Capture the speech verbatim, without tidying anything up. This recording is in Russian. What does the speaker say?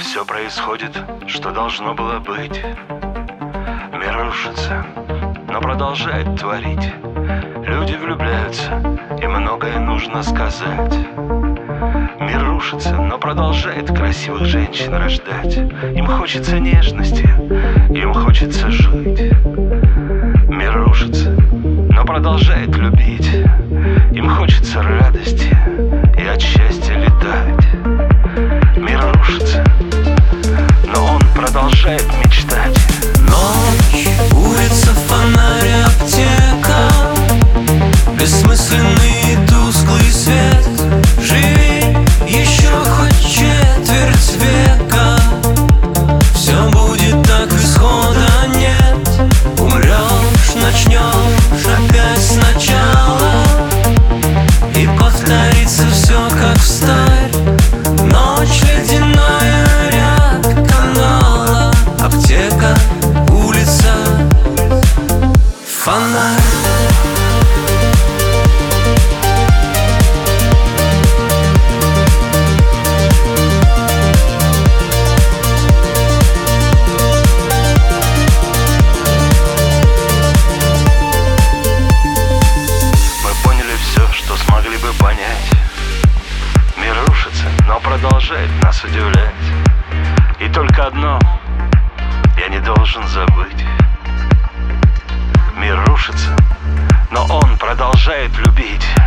все происходит, что должно было быть. Мир рушится, но продолжает творить. Люди влюбляются, и многое нужно сказать. Мир рушится, но продолжает красивых женщин рождать. Им хочется нежности, им хочется жить. Мир рушится, но продолжает любить. Им хочется радости и от счастья летать. Мир рушится, но он продолжает мечтать. Ночь, улица, фонарь, аптека, бессмысленный тусклый свет. Живи еще хоть четверть века, все будет так, исхода нет. Умрешь, начнешь опять сначала, и повторится все как встарь. Ночь ледяная, ряд канала, аптека, улица, фонарь. Смогли бы понять. Мир рушится, но продолжает нас удивлять. И только одно я не должен забыть: мир рушится, но он продолжает любить.